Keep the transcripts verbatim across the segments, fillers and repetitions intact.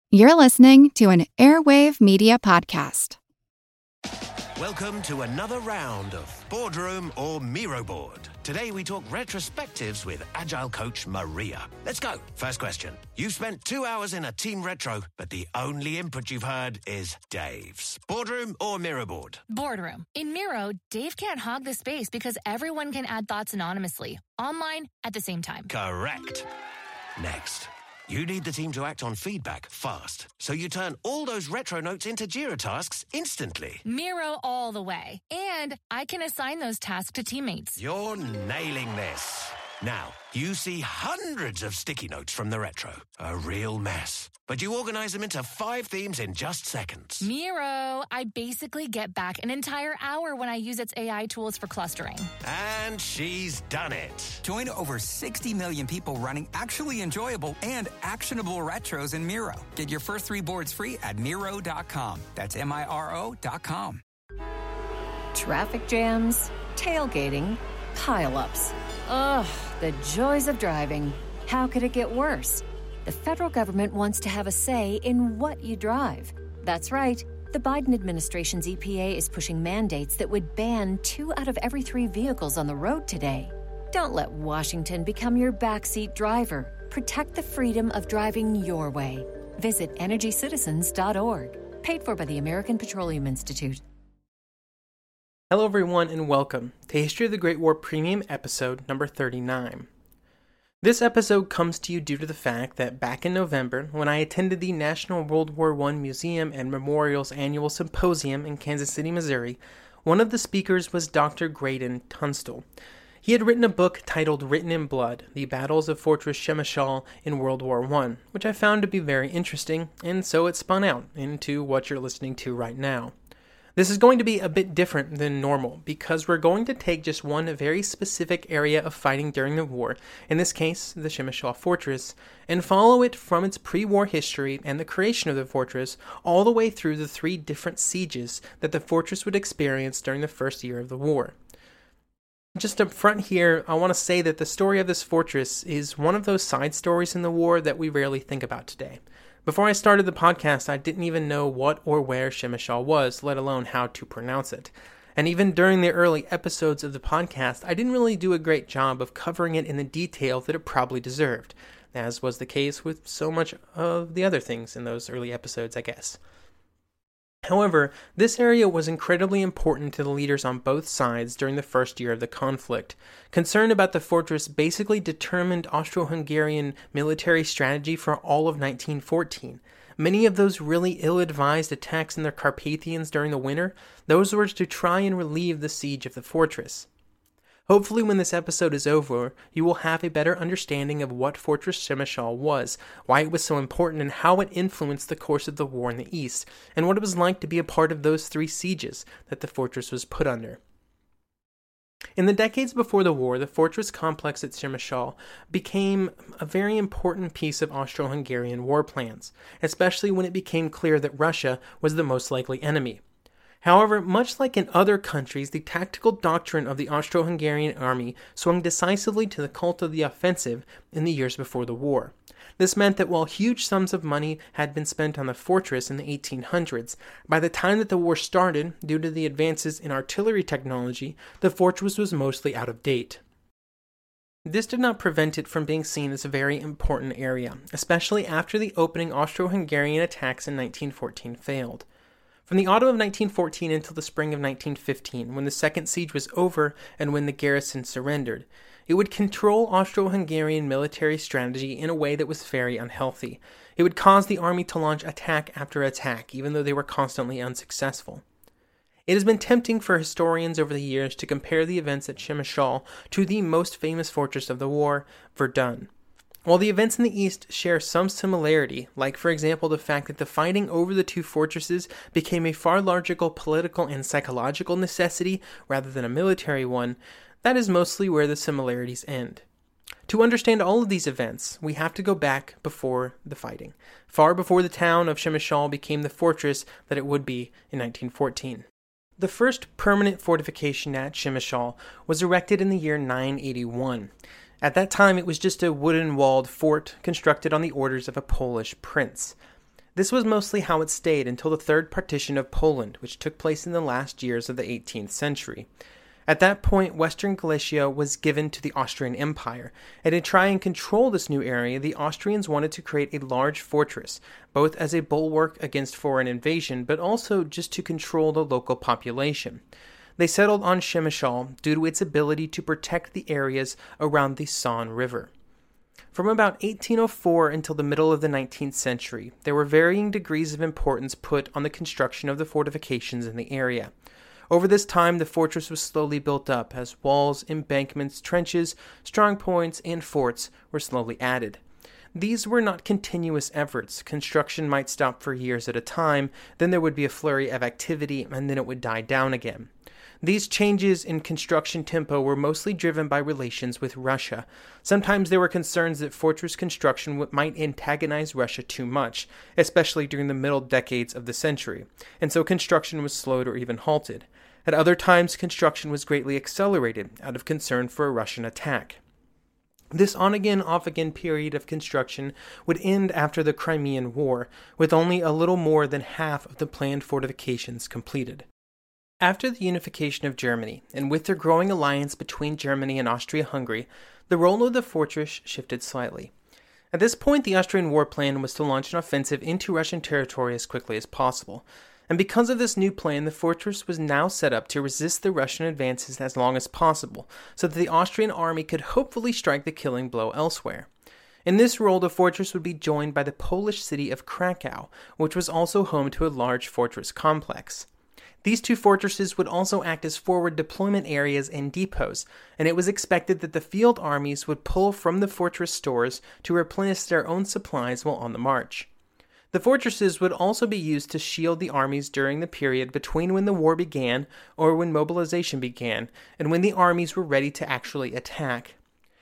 You're listening to an Airwave Media Podcast. Welcome to another round of Boardroom or Miro Board. Today we talk retrospectives with Agile coach Maria. Let's go. First question. You've spent two hours in a team retro, but the only input you've heard is Dave's. Boardroom or Miro Board? Boardroom. In Miro, Dave can't hog the space because everyone can add thoughts anonymously, online, at the same time. Correct. Next. You need the team to act on feedback fast, so you turn all those retro notes into Jira tasks instantly. Miro all the way. And I can assign those tasks to teammates. You're nailing this. Now, you see hundreds of sticky notes from the retro. A real mess. But you organize them into five themes in just seconds. Miro, I basically get back an entire hour when I use its A I tools for clustering. And she's done it. Join over sixty million people running actually enjoyable and actionable retros in Miro. Get your first three boards free at Miro dot com. That's M I R O dot com. Traffic jams, tailgating, pile-ups. Ugh, the joys of driving. How could it get worse? The federal government wants to have a say in what you drive. That's right. The Biden administration's E P A is pushing mandates that would ban two out of every three vehicles on the road today. Don't let Washington become your backseat driver. Protect the freedom of driving your way. Visit energy citizens dot org. Paid for by the American Petroleum Institute. Hello everyone and welcome to History of the Great War Premium episode number thirty-nine. This episode comes to you due to the fact that back in November, when I attended the National World War One Museum and Memorial's annual symposium in Kansas City, Missouri, one of the speakers was Doctor Graydon Tunstall. He had written a book titled Written in Blood, The Battles of Fortress Przemysl in World War One, which I found to be very interesting, and so it spun out into what you're listening to right now. This is going to be a bit different than normal because we're going to take just one very specific area of fighting during the war, in this case, the Przemysl Fortress, and follow it from its pre-war history and the creation of the fortress all the way through the three different sieges that the fortress would experience during the first year of the war. Just up front here, I want to say that the story of this fortress is one of those side stories in the war that we rarely think about today. Before I started the podcast, I didn't even know what or where Przemysl was, let alone how to pronounce it. And even during the early episodes of the podcast, I didn't really do a great job of covering it in the detail that it probably deserved, as was the case with so much of the other things in those early episodes, I guess. However, this area was incredibly important to the leaders on both sides during the first year of the conflict. Concern about the fortress basically determined Austro-Hungarian military strategy for all of nineteen fourteen. Many of those really ill-advised attacks in the Carpathians during the winter, those were to try and relieve the siege of the fortress. Hopefully when this episode is over, you will have a better understanding of what Fortress Przemysl was, why it was so important, and how it influenced the course of the war in the East, and what it was like to be a part of those three sieges that the fortress was put under. In the decades before the war, the fortress complex at Przemysl became a very important piece of Austro-Hungarian war plans, especially when it became clear that Russia was the most likely enemy. However, much like in other countries, the tactical doctrine of the Austro-Hungarian army swung decisively to the cult of the offensive in the years before the war. This meant that while huge sums of money had been spent on the fortress in the eighteen hundreds, by the time that the war started, due to the advances in artillery technology, the fortress was mostly out of date. This did not prevent it from being seen as a very important area, especially after the opening Austro-Hungarian attacks in nineteen fourteen failed. From the autumn of nineteen fourteen until the spring of nineteen fifteen, when the second siege was over and when the garrison surrendered, it would control Austro-Hungarian military strategy in a way that was very unhealthy. It would cause the army to launch attack after attack, even though they were constantly unsuccessful. It has been tempting for historians over the years to compare the events at Przemysl to the most famous fortress of the war, Verdun. While the events in the East share some similarity, like for example the fact that the fighting over the two fortresses became a far larger political and psychological necessity rather than a military one, that is mostly where the similarities end. To understand all of these events, we have to go back before the fighting, far before the town of Przemysl became the fortress that it would be in nineteen fourteen. The first permanent fortification at Przemysl was erected in the year nine eighty-one. At that time, it was just a wooden-walled fort constructed on the orders of a Polish prince. This was mostly how it stayed until the Third Partition of Poland, which took place in the last years of the eighteenth century. At that point, Western Galicia was given to the Austrian Empire, and to try and control this new area, the Austrians wanted to create a large fortress, both as a bulwark against foreign invasion, but also just to control the local population. They settled on Przemysl due to its ability to protect the areas around the San River. From about eighteen oh four until the middle of the nineteenth century, there were varying degrees of importance put on the construction of the fortifications in the area. Over this time, the fortress was slowly built up as walls, embankments, trenches, strong points, and forts were slowly added. These were not continuous efforts. Construction might stop for years at a time, then there would be a flurry of activity, and then it would die down again. These changes in construction tempo were mostly driven by relations with Russia. Sometimes there were concerns that fortress construction might antagonize Russia too much, especially during the middle decades of the century, and so construction was slowed or even halted. At other times, construction was greatly accelerated out of concern for a Russian attack. This on-again, off-again period of construction would end after the Crimean War, with only a little more than half of the planned fortifications completed. After the unification of Germany, and with the growing alliance between Germany and Austria-Hungary, the role of the fortress shifted slightly. At this point, the Austrian war plan was to launch an offensive into Russian territory as quickly as possible. And because of this new plan, the fortress was now set up to resist the Russian advances as long as possible, so that the Austrian army could hopefully strike the killing blow elsewhere. In this role, the fortress would be joined by the Polish city of Krakow, which was also home to a large fortress complex. These two fortresses would also act as forward deployment areas and depots, and it was expected that the field armies would pull from the fortress stores to replenish their own supplies while on the march. The fortresses would also be used to shield the armies during the period between when the war began, or when mobilization began, and when the armies were ready to actually attack.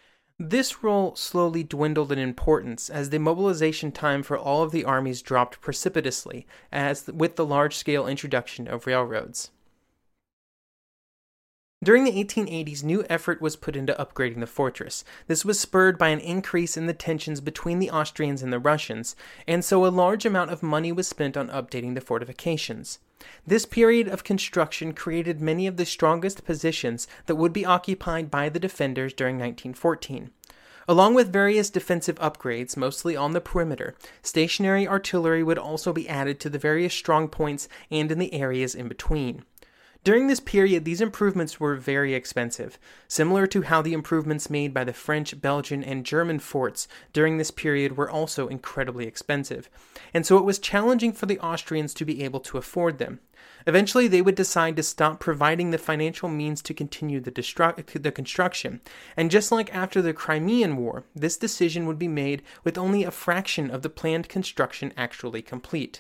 This role slowly dwindled in importance as the mobilization time for all of the armies dropped precipitously, as with the large-scale introduction of railroads. During the eighteen eighties, new effort was put into upgrading the fortress. This was spurred by an increase in the tensions between the Austrians and the Russians, and so a large amount of money was spent on updating the fortifications. This period of construction created many of the strongest positions that would be occupied by the defenders during nineteen fourteen. Along with various defensive upgrades, mostly on the perimeter, stationary artillery would also be added to the various strong points and in the areas in between. During this period, these improvements were very expensive, similar to how the improvements made by the French, Belgian, and German forts during this period were also incredibly expensive, and so it was challenging for the Austrians to be able to afford them. Eventually, they would decide to stop providing the financial means to continue the, destru- the construction, and just like after the Crimean War, this decision would be made with only a fraction of the planned construction actually complete.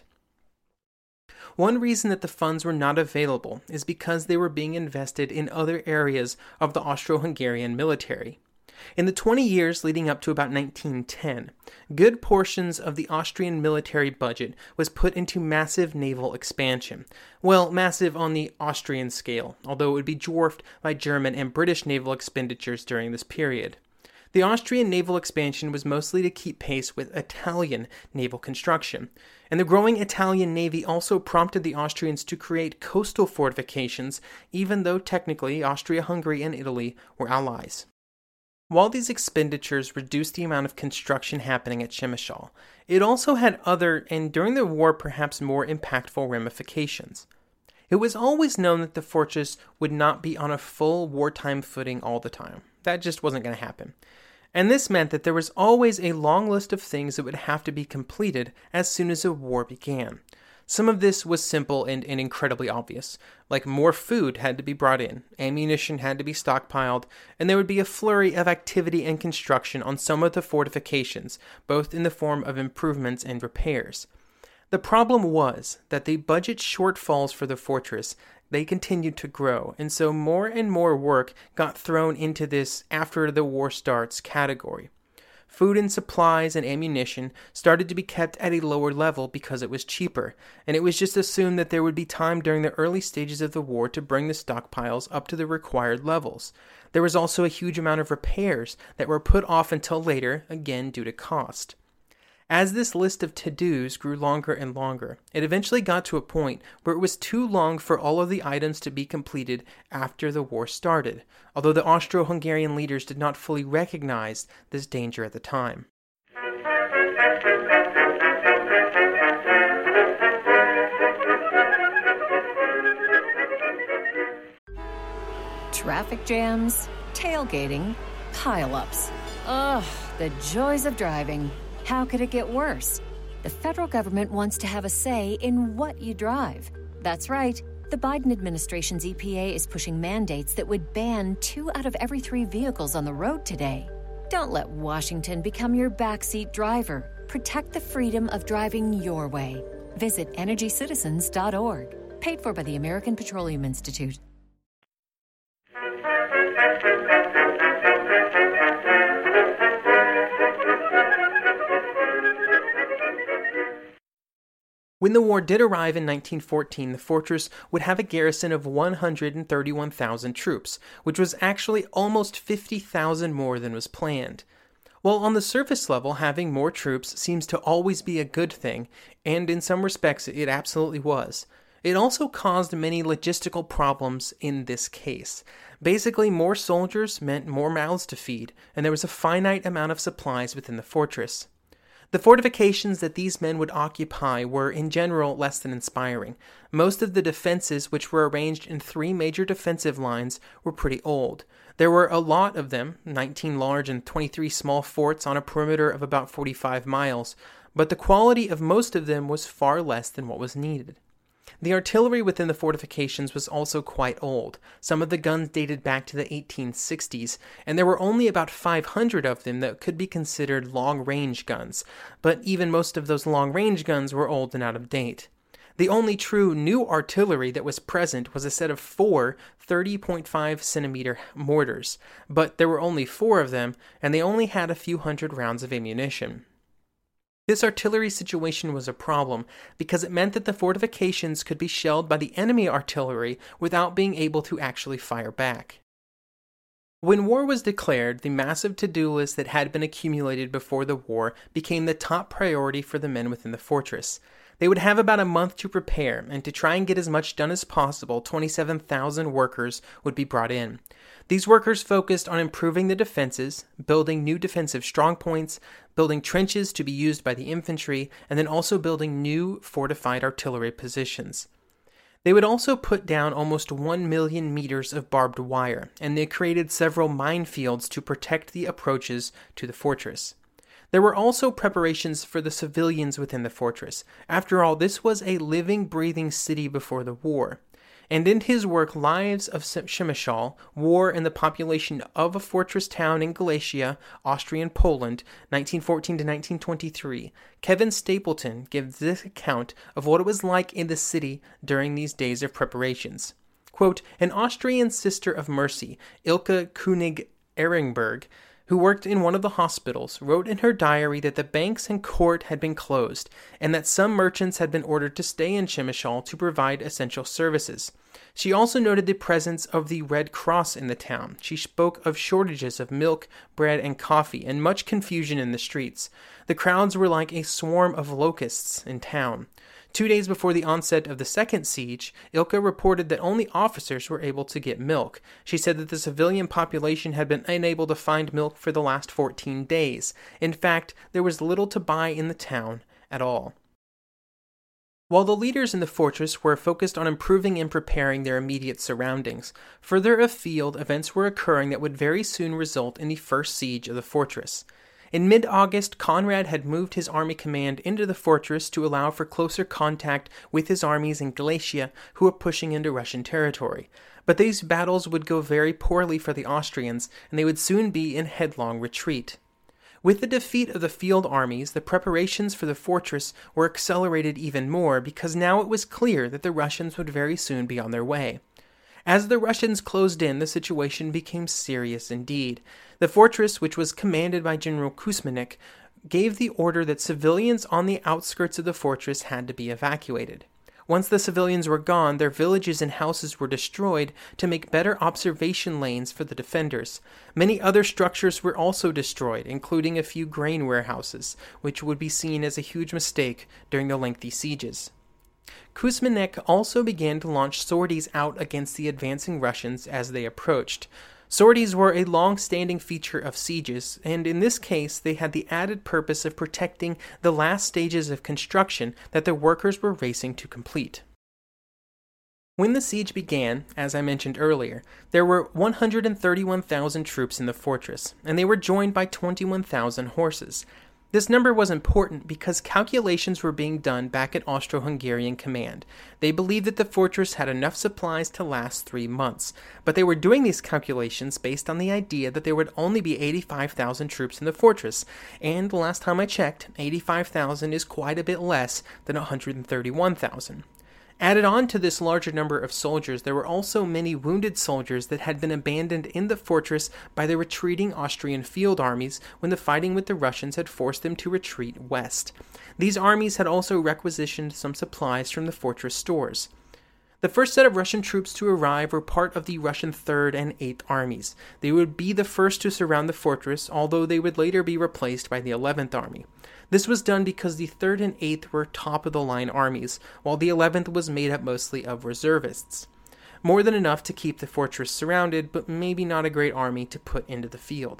One reason that the funds were not available is because they were being invested in other areas of the Austro-Hungarian military. In the twenty years leading up to about nineteen ten, good portions of the Austrian military budget was put into massive naval expansion. Well, massive on the Austrian scale, although it would be dwarfed by German and British naval expenditures during this period. The Austrian naval expansion was mostly to keep pace with Italian naval construction, and the growing Italian navy also prompted the Austrians to create coastal fortifications, even though technically Austria-Hungary and Italy were allies. While these expenditures reduced the amount of construction happening at Przemysl, it also had other, and during the war perhaps more impactful ramifications. It was always known that the fortress would not be on a full wartime footing all the time. That just wasn't going to happen. And this meant that there was always a long list of things that would have to be completed as soon as a war began. Some of this was simple and, and incredibly obvious, like more food had to be brought in, ammunition had to be stockpiled, and there would be a flurry of activity and construction on some of the fortifications, both in the form of improvements and repairs. The problem was that the budget shortfalls for the fortress, they continued to grow, and so more and more work got thrown into this after the war starts category. Food and supplies and ammunition started to be kept at a lower level because it was cheaper, and it was just assumed that there would be time during the early stages of the war to bring the stockpiles up to the required levels. There was also a huge amount of repairs that were put off until later, again due to cost. As this list of to-dos grew longer and longer, it eventually got to a point where it was too long for all of the items to be completed after the war started, although the Austro-Hungarian leaders did not fully recognize this danger at the time. Traffic jams, tailgating, pile-ups. Ugh, the joys of driving. How could it get worse? The federal government wants to have a say in what you drive. That's right. The Biden administration's E P A is pushing mandates that would ban two out of every three vehicles on the road today. Don't let Washington become your backseat driver. Protect the freedom of driving your way. Visit energy citizens dot org. Paid for by the American Petroleum Institute. When the war did arrive in nineteen fourteen, the fortress would have a garrison of one hundred thirty-one thousand troops, which was actually almost fifty thousand more than was planned. While on the surface level, having more troops seems to always be a good thing, and in some respects it absolutely was, it also caused many logistical problems in this case. Basically, more soldiers meant more mouths to feed, and there was a finite amount of supplies within the fortress. The fortifications that these men would occupy were, in general, less than inspiring. Most of the defenses, which were arranged in three major defensive lines, were pretty old. There were a lot of them, nineteen large and twenty-three small forts on a perimeter of about forty-five miles, but the quality of most of them was far less than what was needed. The artillery within the fortifications was also quite old. Some of the guns dated back to the eighteen sixties, and there were only about five hundred of them that could be considered long-range guns, but even most of those long-range guns were old and out of date. The only true new artillery that was present was a set of four thirty point five centimeter mortars, but there were only four of them, and they only had a few hundred rounds of ammunition. This artillery situation was a problem because it meant that the fortifications could be shelled by the enemy artillery without being able to actually fire back. When war was declared, the massive to-do list that had been accumulated before the war became the top priority for the men within the fortress. They would have about a month to prepare, and to try and get as much done as possible, twenty-seven thousand workers would be brought in. These workers focused on improving the defenses, building new defensive strongpoints, building trenches to be used by the infantry, and then also building new fortified artillery positions. They would also put down almost one million meters of barbed wire, and they created several minefields to protect the approaches to the fortress. There were also preparations for the civilians within the fortress. After all, this was a living, breathing city before the war. And in his work, Lives of Przemysl, War and the Population of a Fortress Town in Galicia, Austrian Poland, nineteen fourteen to nineteen twenty-three, Kevin Stapleton gives this account of what it was like in the city during these days of preparations. Quote, an Austrian sister of mercy, Ilka König-Ehrenberg, who worked in one of the hospitals, wrote in her diary that the banks and court had been closed, and that some merchants had been ordered to stay in Przemysl to provide essential services. She also noted the presence of the Red Cross in the town. She spoke of shortages of milk, bread, and coffee, and much confusion in the streets. The crowds were like a swarm of locusts in town. Two days before the onset of the second siege, Ilka reported that only officers were able to get milk. She said that the civilian population had been unable to find milk for the last fourteen days. In fact, there was little to buy in the town at all. While the leaders in the fortress were focused on improving and preparing their immediate surroundings, further afield events were occurring that would very soon result in the first siege of the fortress. In mid-August, Conrad had moved his army command into the fortress to allow for closer contact with his armies in Galicia, who were pushing into Russian territory. But these battles would go very poorly for the Austrians, and they would soon be in headlong retreat. With the defeat of the field armies, the preparations for the fortress were accelerated even more because now it was clear that the Russians would very soon be on their way. As the Russians closed in, the situation became serious indeed. The fortress, which was commanded by General Kuzminich, gave the order that civilians on the outskirts of the fortress had to be evacuated. Once the civilians were gone, their villages and houses were destroyed to make better observation lanes for the defenders. Many other structures were also destroyed, including a few grain warehouses, which would be seen as a huge mistake during the lengthy sieges. Kuzminek also began to launch sorties out against the advancing Russians as they approached. Sorties were a long-standing feature of sieges, and in this case they had the added purpose of protecting the last stages of construction that the workers were racing to complete. When the siege began, as I mentioned earlier, there were one hundred thirty-one thousand troops in the fortress, and they were joined by twenty-one thousand horses. This number was important because calculations were being done back at Austro-Hungarian command. They believed that the fortress had enough supplies to last three months, but they were doing these calculations based on the idea that there would only be eighty-five thousand troops in the fortress, and the last time I checked, eighty-five thousand is quite a bit less than one hundred thirty-one thousand. Added on to this larger number of soldiers, there were also many wounded soldiers that had been abandoned in the fortress by the retreating Austrian field armies when the fighting with the Russians had forced them to retreat west. These armies had also requisitioned some supplies from the fortress stores. The first set of Russian troops to arrive were part of the Russian third and eighth Armies. They would be the first to surround the fortress, although they would later be replaced by the eleventh Army. This was done because the third and eighth were top-of-the-line armies, while the eleventh was made up mostly of reservists. More than enough to keep the fortress surrounded, but maybe not a great army to put into the field.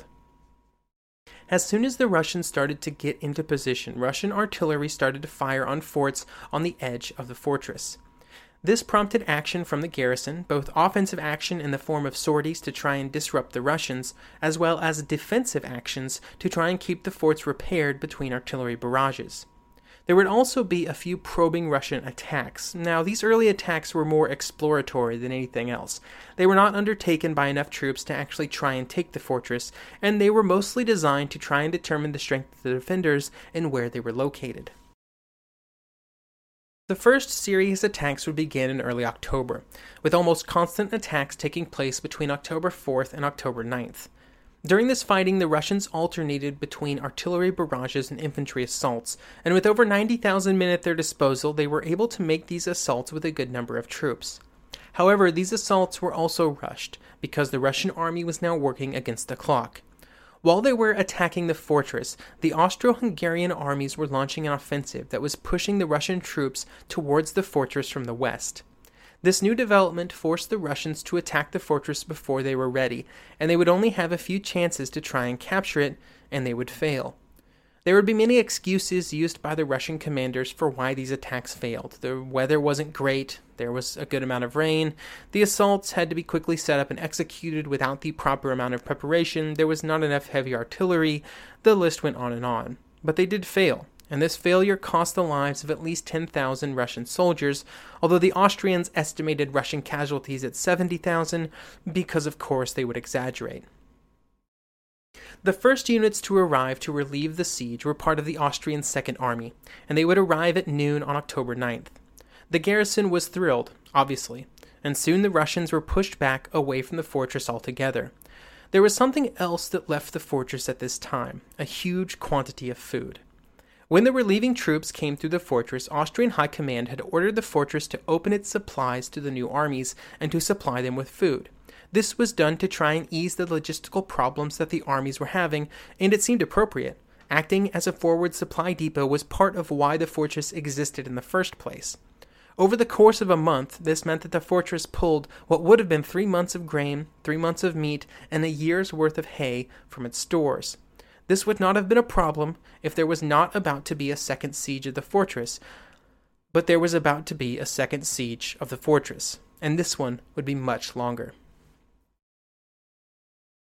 As soon as the Russians started to get into position, Russian artillery started to fire on forts on the edge of the fortress. This prompted action from the garrison, both offensive action in the form of sorties to try and disrupt the Russians, as well as defensive actions to try and keep the forts repaired between artillery barrages. There would also be a few probing Russian attacks. Now, these early attacks were more exploratory than anything else. They were not undertaken by enough troops to actually try and take the fortress, and they were mostly designed to try and determine the strength of the defenders and where they were located. The first serious attacks would begin in early October, with almost constant attacks taking place between October fourth and October ninth. During this fighting, the Russians alternated between artillery barrages and infantry assaults, and with over ninety thousand men at their disposal, they were able to make these assaults with a good number of troops. However, these assaults were also rushed, because the Russian army was now working against the clock. While they were attacking the fortress, the Austro-Hungarian armies were launching an offensive that was pushing the Russian troops towards the fortress from the west. This new development forced the Russians to attack the fortress before they were ready, and they would only have a few chances to try and capture it, and they would fail. There would be many excuses used by the Russian commanders for why these attacks failed. The weather wasn't great, there was a good amount of rain, the assaults had to be quickly set up and executed without the proper amount of preparation, there was not enough heavy artillery, the list went on and on. But they did fail, and this failure cost the lives of at least ten thousand Russian soldiers, although the Austrians estimated Russian casualties at seventy thousand, because of course they would exaggerate. The first units to arrive to relieve the siege were part of the Austrian Second Army, and they would arrive at noon on October ninth. The garrison was thrilled, obviously, and soon the Russians were pushed back away from the fortress altogether. There was something else that left the fortress at this time, a huge quantity of food. When the relieving troops came through the fortress, Austrian High Command had ordered the fortress to open its supplies to the new armies and to supply them with food. This was done to try and ease the logistical problems that the armies were having, and it seemed appropriate. Acting as a forward supply depot was part of why the fortress existed in the first place. Over the course of a month, this meant that the fortress pulled what would have been three months of grain, three months of meat, and a year's worth of hay from its stores. This would not have been a problem if there was not about to be a second siege of the fortress, but there was about to be a second siege of the fortress, and this one would be much longer.